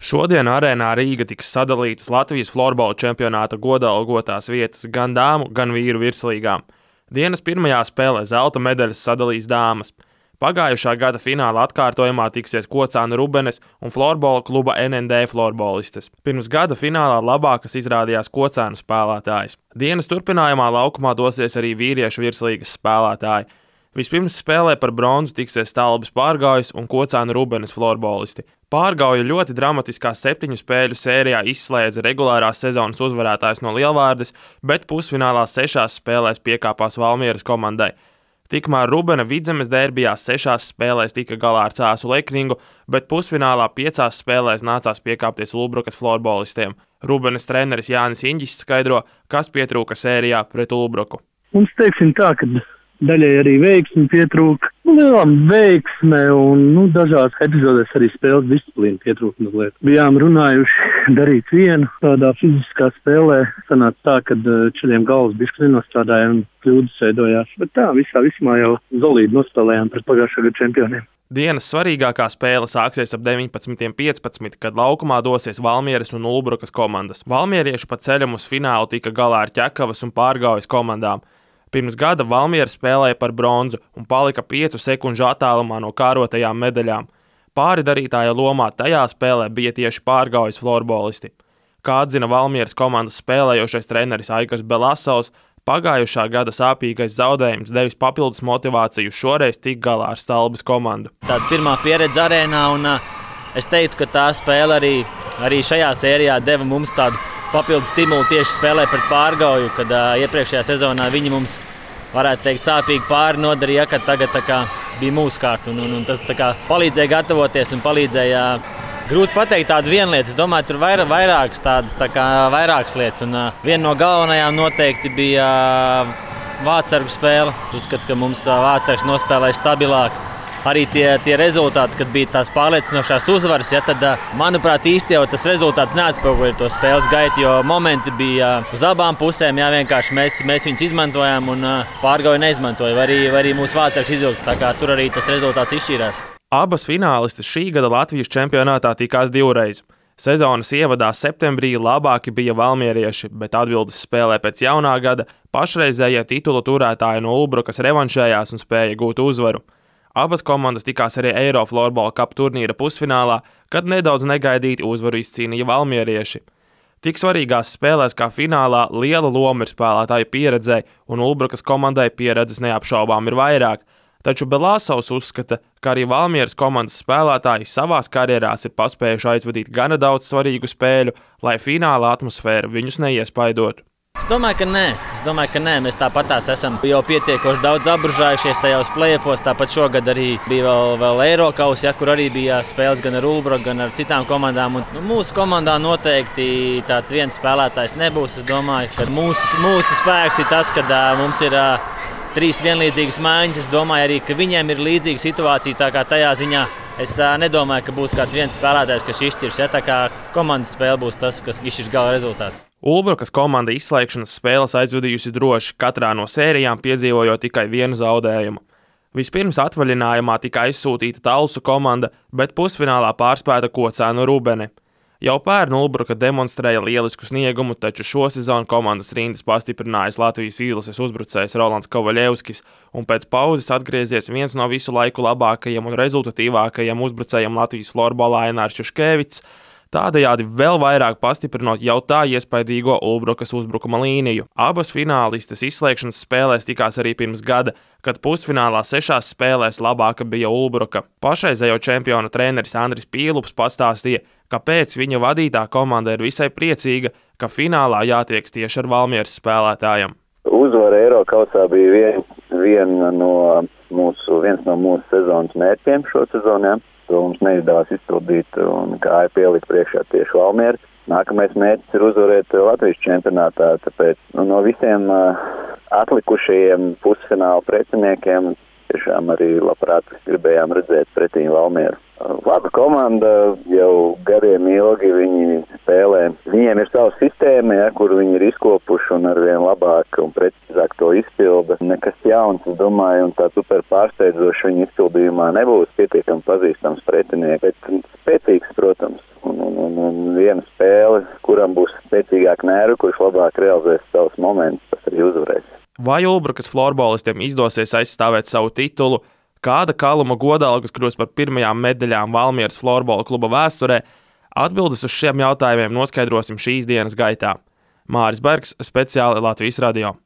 Šodien arēnā Rīga tiks sadalītas Latvijas florbola čempionāta godalgotās vietas gan dāmu, gan vīru virslīgām. Dienas pirmajā spēlē zelta medaļas sadalīs dāmas. Pagājušā gada fināla atkārtojumā tiksies Kocānu Rubenes un florbola kluba NND florbolistes. Pirms gada finālā labākas izrādījās Kocānu spēlētājas. Dienas turpinājumā laukumā dosies arī vīriešu virslīgas spēlētāji. Vispirms spēlē par bronzu tiksies Stalbis Pārgaujas un Kocānu Rubenes florbolisti. Pārgauja ļoti dramatiskā 7 spēļu sērijā izslēdza regulārās sezonas uzvarētājs no Lielvārdes, bet pusfinālā 6 spēlēs piekāpās Valmieras komandai. Tikmēr Rubena Vidzemes derbijā 6 spēlēs tika galā ar Cēsu Lekringu, bet pusfinālā 5 spēlēs nācās piekāpties Ulbrukas florbolistiem. Rubenes treneris Jānis Inģis skaidro, kas pietrūka sērijā pret Ulbruku. Mums teiksim tā, ka daļai arī veiksmi pietrūka. Lielām veiksme un dažās epizodēs arī spēles disciplīna pietrūka mazliet. Bijām runājuši darīt vienu tādā fiziskā spēlē. Sanāca tā, ka čeļiem galvas bišķi nenostrādāja un kļūdas veidojās. Bet tā, vismā jau solīdi nospēlējām pret pagājušā gada čempioniem. Dienas svarīgākā spēle sāksies ap 19:15, kad laukumā dosies Valmieras un Ulbrukas komandas. Valmierieši pa ceļam uz finālu tika galā ar Ķekavas un Pārgaujas komandām. Pirms gada Valmiera spēlēja par bronzu un palika 5 sekundžu attālumā no kārotajām medaļām. Pāri darītāja lomā tajā spēlē bija tieši Pārgaujas florbolisti. Kā atzina Valmieras komandas spēlējošais treneris Aikas Belasovs, pagājušā gada sāpīgais zaudējums devis papildus motivāciju šoreiz tikt galā ar Stalbis komandu. Tāda pirmā pieredze arēnā un es teiktu, ka tā spēle arī šajā sērijā deva mums tādu papildus stimulu tieši spēlē pret Pārgauju, kad iepriekšējā sezonā viņi mums, varētu teikt, sāpīgi pāri nodarīja, kad tagad bija mūsu kārta. Un tas palīdzēja gatavoties un palīdzēja grūti pateikt tādu vienu lietu. Es domāju, tur vairākas tādas, vairākas lietas. Un viena no galvenajām noteikti bija vārtsargu spēle. Uzskatu, ka mums vārtsargs nospēlēja stabilāk. Arī tie rezultāti, kad bija tās pārliecinošās uzvaras, tad, manuprāt, īsti jau tas rezultāts neatspoguļoja to spēles gaitu, jo momenti bija uz abām pusēm. Jā, vienkārši mēs viņus izmantojām un Pārgauja neizmantoja. Arī mūsu vārtsargs izvilka, tā kā tur arī tas rezultāts izšķīrās. Abas finālistes šī gada Latvijas čempionātā tikās divreiz. Sezonas ievadā septembrī labāki bija valmierieši, bet atbildes spēlē pēc jaunā gada pašreizējie titula turētāji no Ulbrukas revanšējās un spēja gūt uzvaru. Abas komandas tikās arī Eiro Florbola Cup turnīra pusfinālā, kad nedaudz negaidīti uzvaru izcīnīja valmierieši. Tik svarīgās spēlēs kā finālā liela loma ir spēlētāju pieredzei, un Ulbrukas komandai pieredzes neapšaubām ir vairāk. Taču Belasovs uzskata, ka arī Valmieras komandas spēlētāji savās karjerās ir paspējuši aizvadīt gana daudz svarīgu spēļu, lai fināla atmosfēra viņus neiespaidotu. Es domāju, ka nē. Mēs tāpatās esam jau pietiekoši daudz apbružājušies tajos play-offos. Tāpat šogad arī bija vēl Eirokausa, kur arī bija spēles gan ar Ulbruku, gan ar citām komandām. Un, mūsu komandā noteikti tāds viens spēlētājs nebūs. Es domāju, ka mūsu spēks ir tas, ka mums ir 3 vienlīdzīgas maiņas. Es domāju arī, ka viņiem ir līdzīga situācija. Tā kā tajā ziņā es nedomāju, ka būs kāds viens spēlētājs, kas izšķirs. Ja? Tā kā komandas spēle būs tas, kas izšķirs gala rezultātu. Ulbrukas komanda izslēgšanas spēles aizvadījusi droši, katrā no sērijām piedzīvojot tikai vienu zaudējumu. Vispirms atvaļinājumā tika aizsūtīta Talsu komanda, bet pusfinālā pārspēta Kocānu Rubene. Jau pērn Ulbruka demonstrēja lielisku sniegumu, taču šo sezonu komandas rindas pastiprinājis Latvijas izlases uzbrucējs Rolands Kovaļevskis, un pēc pauzes atgriezies viens no visu laiku labākajiem un rezultatīvākajiem uzbrucējiem Latvijas florbolā Ainārs Čuškevics, tādējādi vēl vairāk pastiprinot jau tā iespaidīgo Ulbrukas uzbrukuma līniju. Abas finālistes izslēgšanas spēlēs tikās arī pirms gada, kad pusfinālā 6 spēlēs labāka bija Ulbruka. Pašreizējo čempionu treneris Andris Pīlups pastāstīja, kāpēc viņa vadītā komanda ir visai priecīga, ka finālā jātieks tieši ar Valmieras spēlētājiem. Uzvara Eirokausā bija viens no mūsu sezonas mērķiem šo sezonā. To mums neizdevās izpildīt un kāja pielikt priekšā tieši Valmiera. Nākamais mērķis ir uzvarēt Latvijas čempionātā, tāpēc no visiem atlikušajiem pusfināla pretiniekiem tiešām arī labprāt gribējām redzēt pretī Valmieru. Laba komanda, jau gadiem ilgi viņi spēlē. Viņiem ir sava sistēma, kur viņi ir izkopuši un arvien labāk un precīzāk to izpilda. Nekas jauns, es domāju, un tā super pārsteidzoši viņa izpildījumā nebūs pietiekami pazīstams pretinieks, bet spēcīgs, protams. Un viena spēle, kuram būs spēcīgāk nervi, kurš labāk realizēs savus momentus, tas arī uzvarēs. Vai Ulbrukas florbolistiem izdosies aizstāvēt savu titulu, kāda Kaluma godalgas kļūs par pirmajām medaļām Valmieras florbola kluba vēsturē, atbildes uz šiem jautājumiem noskaidrosim šīs dienas gaitā. Māris Bergs, speciāli Latvijas radio.